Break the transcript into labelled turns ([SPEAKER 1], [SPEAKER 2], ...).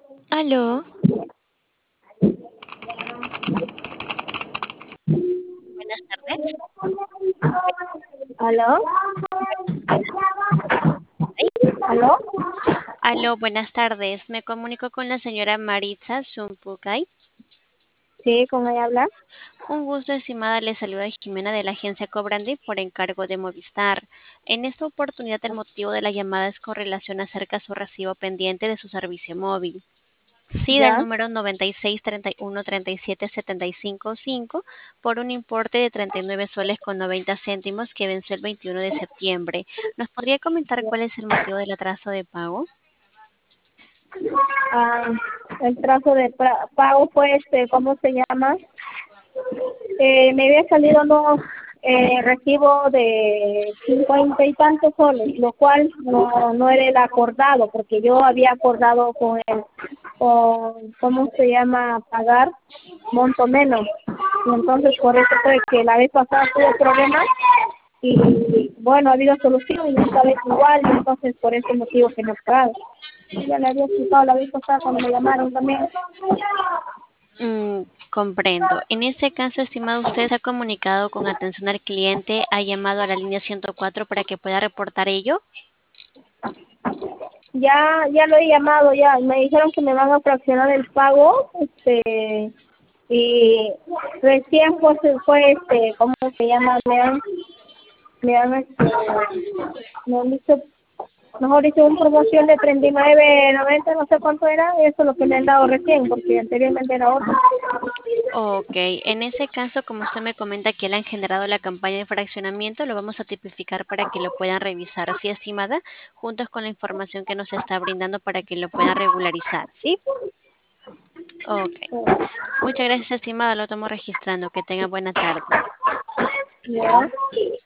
[SPEAKER 1] Aló, buenas tardes.
[SPEAKER 2] ¿Aló?
[SPEAKER 1] Ay,
[SPEAKER 2] ¿Aló?
[SPEAKER 1] aló, buenas tardes. Me comunico con la señora Maritza Zumpucay.
[SPEAKER 2] Sí, ¿con ella habla?
[SPEAKER 1] Un gusto, estimada. Le saluda Jimena de la agencia Cobrandi por encargo de Movistar. En esta oportunidad, el motivo de la llamada es con relación acerca de su recibo pendiente de su servicio móvil. Sí, del
[SPEAKER 2] Ya.
[SPEAKER 1] número 96313775 por un importe de 39 soles con 90 céntimos que venció el 21 de septiembre. ¿Nos podría comentar cuál es el motivo del atraso de pago?
[SPEAKER 2] Ah, el trazo de pago fue ¿cómo se llama? Me había salido unos recibo de 50 y tantos soles, lo cual no era el acordado, porque yo había acordado ¿cómo se llama? Pagar monto menos. Y entonces por eso fue que la vez pasada tuve problemas y bueno, ha habido solución y esta vez igual, y entonces por ese motivo que no he pagado. Ya le había explicado la vez pasada cuando me llamaron también.
[SPEAKER 1] Mm, comprendo. En este caso, estimado, usted se ha comunicado con atención al cliente, ha llamado a la línea 104 para que pueda reportar ello.
[SPEAKER 2] Ya lo he llamado, ya me dijeron que me van a fraccionar el pago, y recién fue ¿cómo se llama? Me han dicho, mejor dicho, una promoción de 39.90, no sé cuánto era, eso es lo que me han dado recién, porque anteriormente era otro.
[SPEAKER 1] Ok, en ese caso, como usted me comenta que le han generado la campaña de fraccionamiento, lo vamos a tipificar para que lo puedan revisar, ¿sí, estimada? Juntos con la información que nos está brindando para que lo puedan regularizar, ¿sí? Ok. Muchas gracias, estimada, lo estamos registrando. Que tenga buena tarde.
[SPEAKER 2] Ya.